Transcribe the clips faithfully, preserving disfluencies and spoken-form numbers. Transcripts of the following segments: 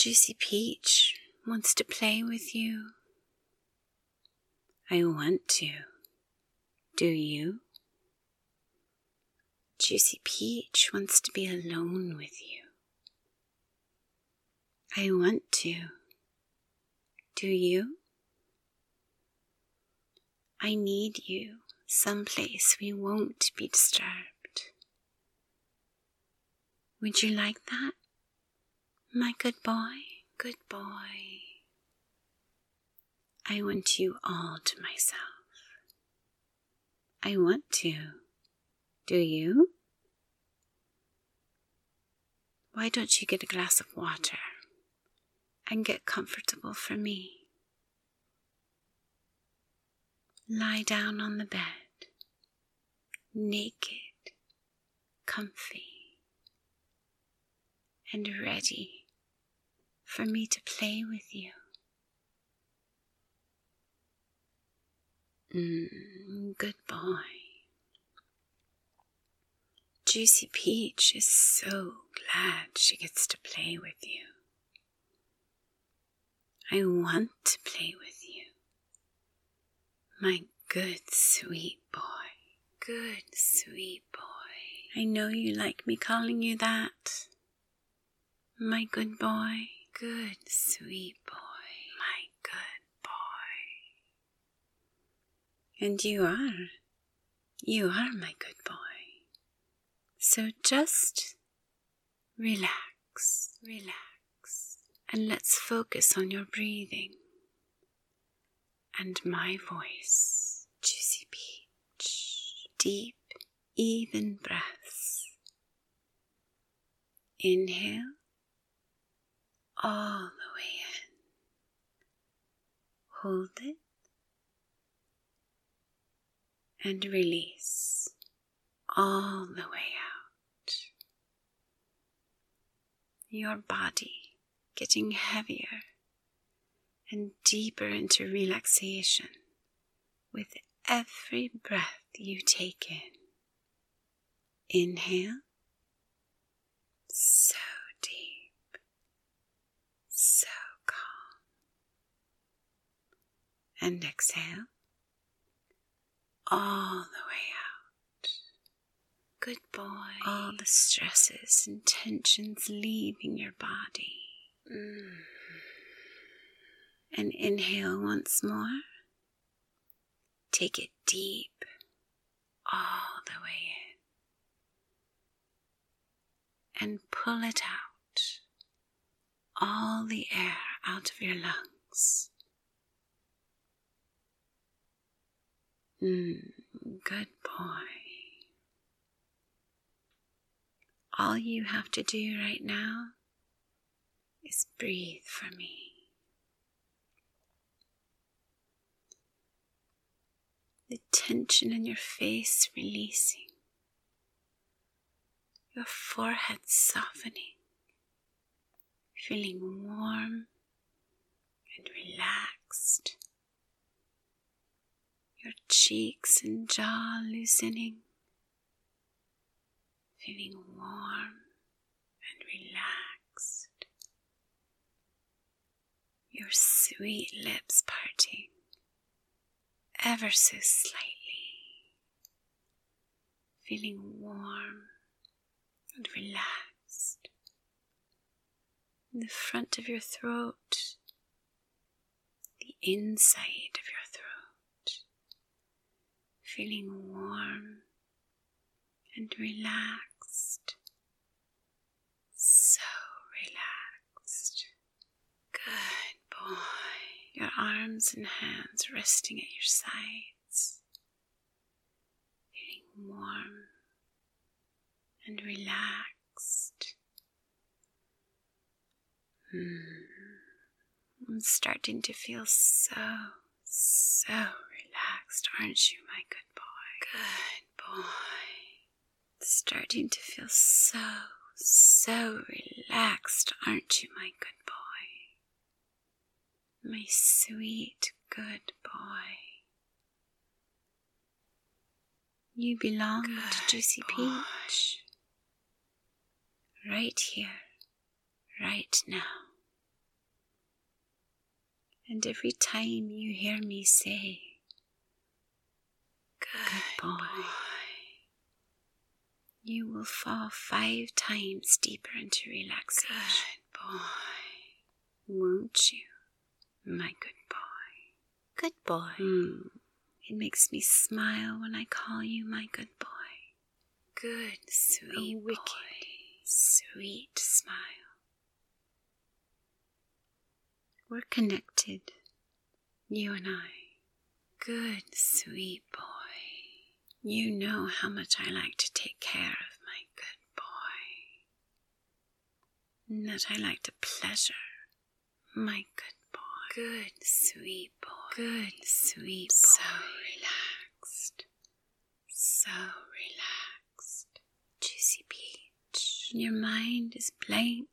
Juicy Peach wants to play with you. I want to. Do you? Juicy Peach wants to be alone with you. I want to. Do you? I need you someplace we won't be disturbed. Would you like that? My good boy, good boy. I want you all to myself. I want to. Do you? Why don't you get a glass of water and get comfortable for me? Lie down on the bed, naked, comfy, and ready for me to play with you. Mm, good boy. Juicy Peach is so glad she gets to play with you. I want to play with you. My good, sweet boy. Good, sweet boy. I know you like me calling you that. My good boy. Good, sweet boy. My good boy. And you are. You are my good boy. So just relax, relax, and let's focus on your breathing and my voice. Juicy Peach. Deep, even breaths. Inhale all the way in. Hold it and release all the way out. Your body getting heavier and deeper into relaxation with every breath you take in. Inhale, so deep, so calm. And exhale, all the way out. Good boy. All the stresses and tensions leaving your body. Mm. And inhale once more. Take it deep, all the way in. And pull it out. All the air out of your lungs. Mm, good boy. All you have to do right now is breathe for me. The tension in your face releasing, your forehead softening, feeling warm and relaxed, your cheeks and jaw loosening, feeling warm and relaxed, your sweet lips parting ever so slightly, feeling warm and relaxed. In the front of your throat, the inside of your throat, feeling warm and relaxed, so relaxed. Good boy. Your arms and hands resting at your sides, feeling warm and relaxed. Mm. I'm starting to feel so, so relaxed, aren't you, my good boy? Good boy. Starting to feel so, so relaxed, aren't you, my good boy? My sweet, good boy. You belong good to Juicy boy. Peach. Right here, right now. And every time you hear me say, good boy, you will fall five times deeper into relaxation. Good boy. Won't you, my good boy? Good boy. Mm. It makes me smile when I call you my good boy. Good, sweet A wicked, boy. Sweet smile. We're connected, you and I. Good, sweet boy. You know how much I like to take care of my good boy. And that I like to pleasure my good boy. Good, sweet boy. Good, sweet boy. So relaxed. So relaxed. Juicy Peach. Your mind is blank.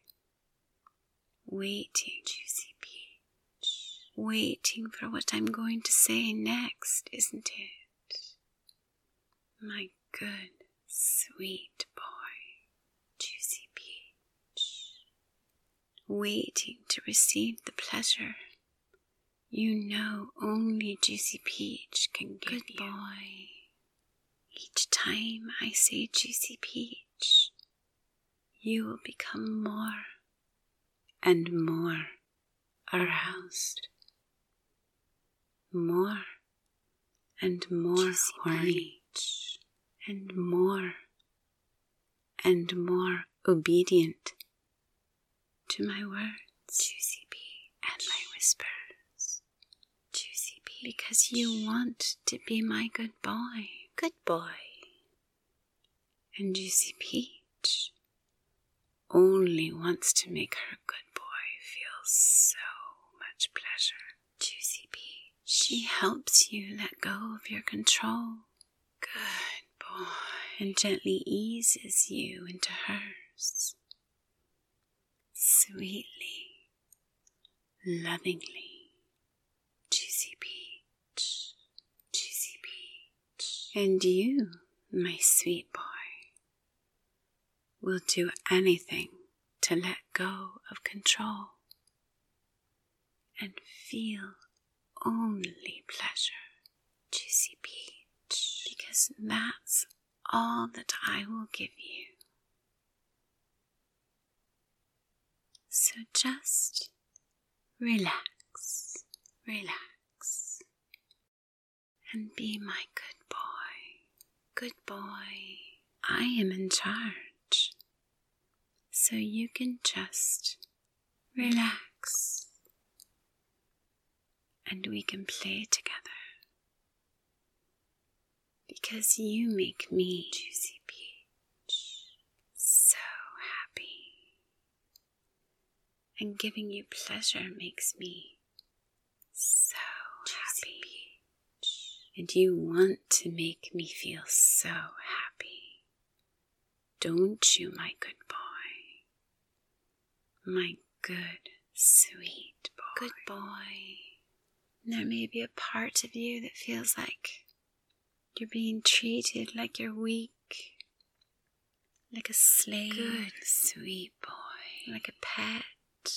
Waiting, Juicy Peach. Waiting for what I'm going to say next, isn't it? My good, sweet boy, Juicy Peach. Waiting to receive the pleasure you know only Juicy Peach can give you. Good boy. Each time I say Juicy Peach, you will become more and more aroused, more and more horny, and more and more obedient to my words, Juicy Peach, and my whispers, Juicy Peach, because you want to be my good boy, good boy, and Juicy Peach only wants to make her good boy feel so much pleasure. Juicy Peach. She helps you let go of your control. Good boy. And gently eases you into hers. Sweetly, lovingly. Juicy Peach. Juicy Peach. And you, my sweet boy, will do anything to let go of control and feel only pleasure, Juicy Peach, because that's all that I will give you. So just relax, relax, and be my good boy, good boy. I am in charge. So you can just relax and we can play together because you make me, Juicy Peach, so happy, and giving you pleasure makes me so Juicy happy, Peach. And you want to make me feel so happy, don't you, my good boy? My good, sweet boy. Good boy. There may be a part of you that feels like you're being treated like you're weak, like a slave. Good, sweet boy. Like a pet.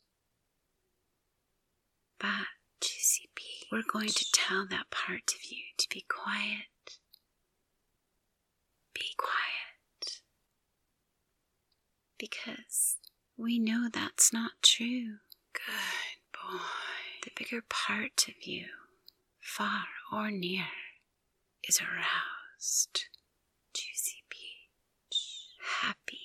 But, Juicy Peach, we're going to tell that part of you to be quiet. Be quiet. Because we know that's not true. Good boy. The bigger part of you, far or near, is aroused. Juicy Peach. Happy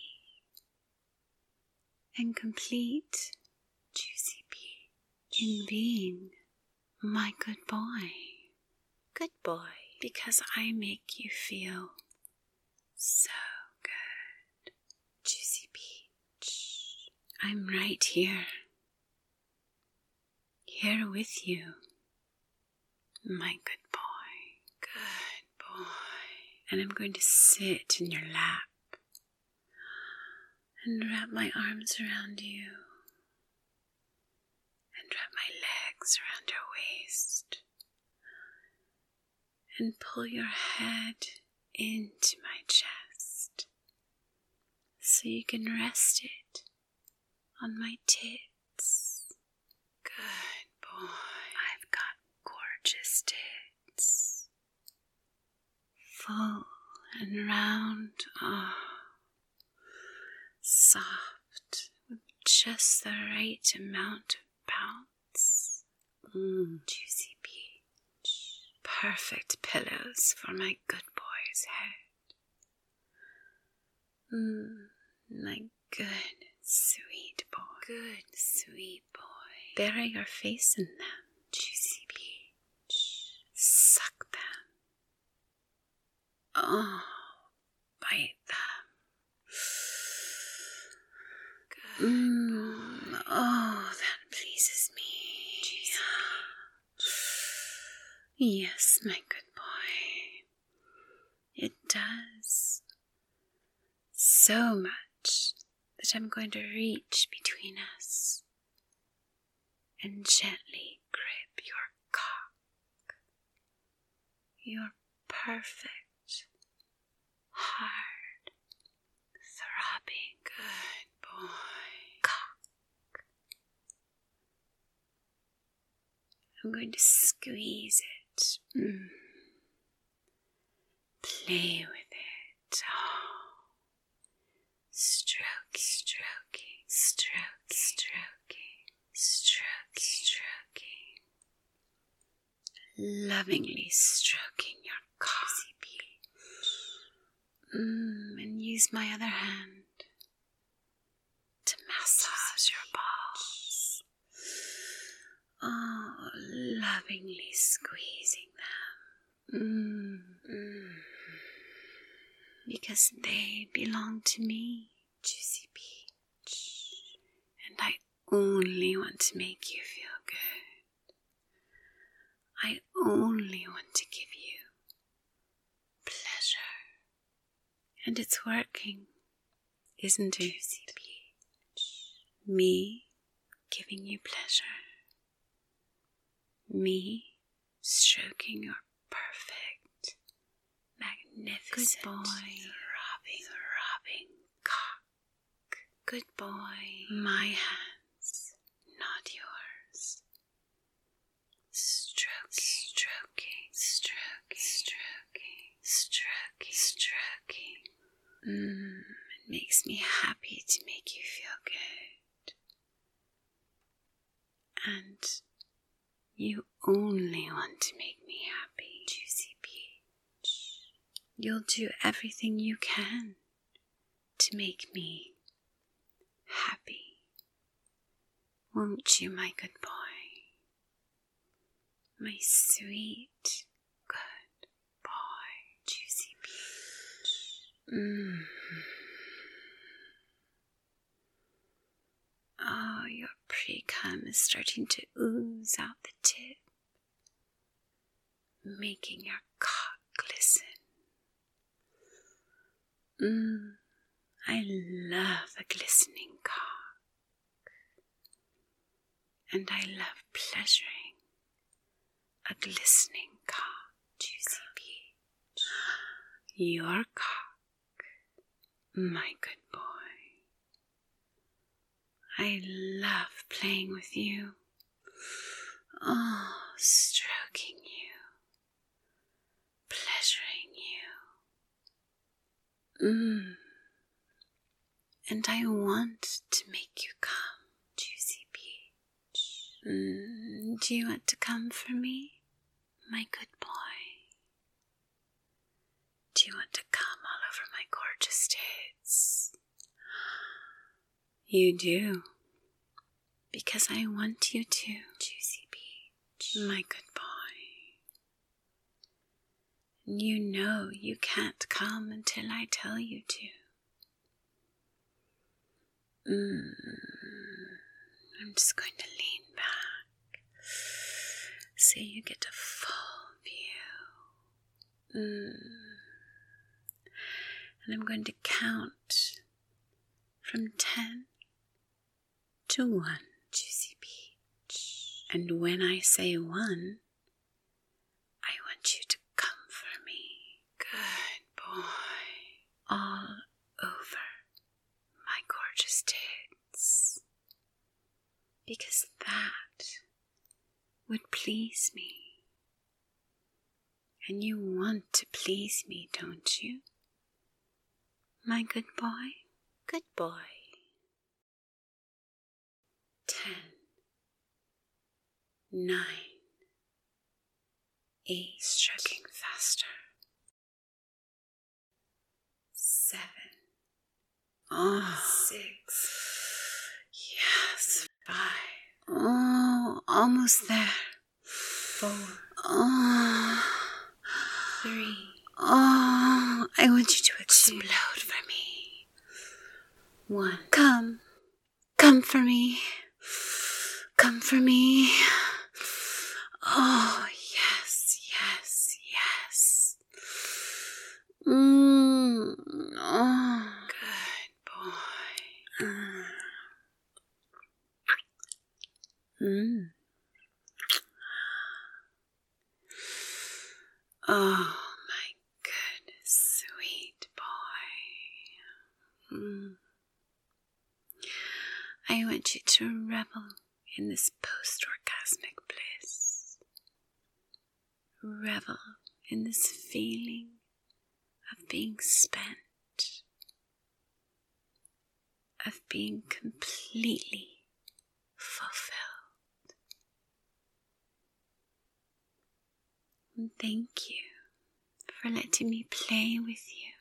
and complete. Juicy Peach. In being my good boy. Good boy. Because I make you feel so good. Juicy Peach. I'm right here. Here with you, my good boy. Good boy. And I'm going to sit in your lap and wrap my arms around you and wrap my legs around your waist and pull your head into my chest so you can rest it on my tits. Good I've got gorgeous tits. Full and round. Oh. Soft. With just the right amount of bounce. Mm. Juicy peach. Perfect pillows for my good boy's head. Mm. My good, sweet boy. Good, sweet boy. Bury your face in them, juicy peach. Suck them. Oh, bite them. Good. Mm. Oh, that pleases me. Juicy peach. Yes, my good boy. It does. So much that I'm going to reach between us and gently grip your cock, your perfect, hard, throbbing, good boy cock. I'm going to squeeze it, mm. Play with it. Oh. Stroking, stroking, stroking, stroking, stroking, stroking. Lovingly stroking your cozy peach. Mm, and use my other hand to massage your balls. Oh, lovingly squeezing them. Mm, mm. Because they belong to me, juicy peach, and I only want to make you feel good. I only want to give you pleasure, and it's working, isn't it, juicy peach? Me giving you pleasure, me stroking your perfect, magnificent, good boy, throbbing, throbbing cock. Good boy, my hands, not yours. Stroking, stroking, stroking, stroking, stroking, stroking. Mmm, it makes me happy to make you feel good. And you only want to make me happy, juicy peach. You'll do everything you can to make me happy. Won't you, my good boy? My sweet, good boy, juicy peach. Mm. Oh, your pre-cum is starting to ooze out the tip, making your cock glisten. Mmm, I love a glistening cock, and I love pleasuring a glistening cock, juicy peach. Your cock, my good boy. I love playing with you. Oh, stroking you, pleasuring you. Mmm. And I want to make you come, juicy peach. Mm, do you want to come for me, my good boy? Do you want to come all over my gorgeous tits? You do, because I want you to, juicy peach, my good boy. You know you can't come until I tell you to. Mm. I'm just going to lean back so you get a full view. Mm. And I'm going to count from ten to one, juicy peach. And when I say one, I want you to come for me. Good boy. All over my gorgeous tits. Because that would please me. And you want to please me, don't you? My good boy? Good boy. Ten. Nine. Eight. Stroking faster. Seven. Oh. Six. Yes. Five. Oh, almost there. Four. Oh. Three. Oh, I want you to explode two. For me. One. Come. Come for me. Come for me. Oh, yes, yes, yes. Mm. Oh. Good boy. Mm. Oh, my good, sweet boy. Mm. I want you to revel in this post-orgasmic bliss. Revel in this feeling of being spent, of being completely fulfilled. And thank you for letting me play with you.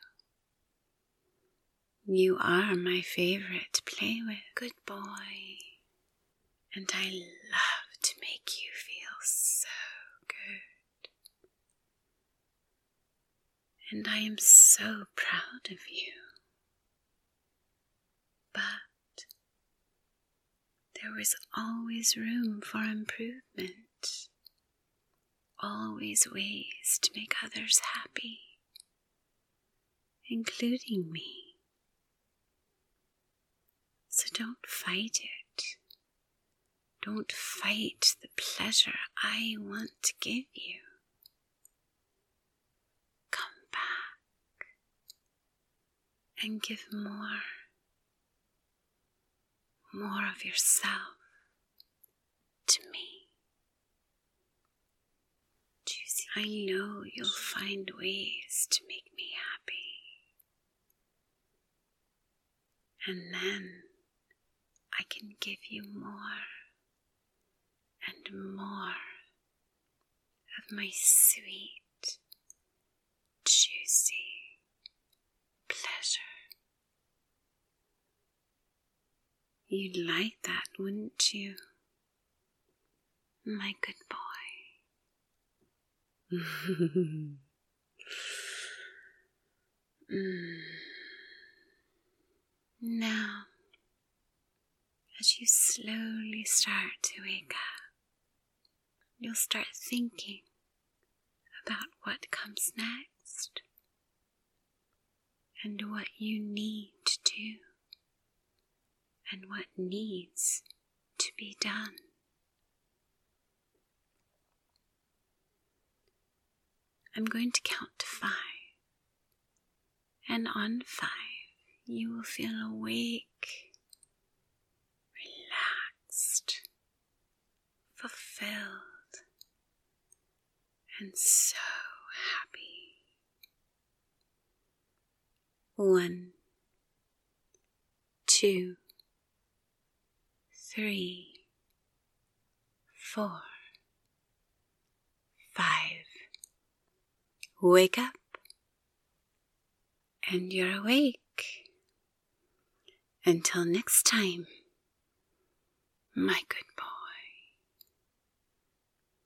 You are my favorite to play with, good boy. And I love to make you feel so good. And I am so proud of you. But there is always room for improvement. Always ways to make others happy, including me. So don't fight it. Don't fight the pleasure I want to give you. Come back and give more, more of yourself to me. Juicy, I know you'll find ways to make me happy. And then I can give you more and more of my sweet, juicy pleasure. You'd like that, wouldn't you? My good boy. mm. Now, as you slowly start to wake up, you'll start thinking about what comes next and what you need to do and what needs to be done. I'm going to count to five, and on five you will feel awake, relaxed, fulfilled, and so happy. One, two, three, four, five. Wake up, and you're awake. Until next time, my good boy.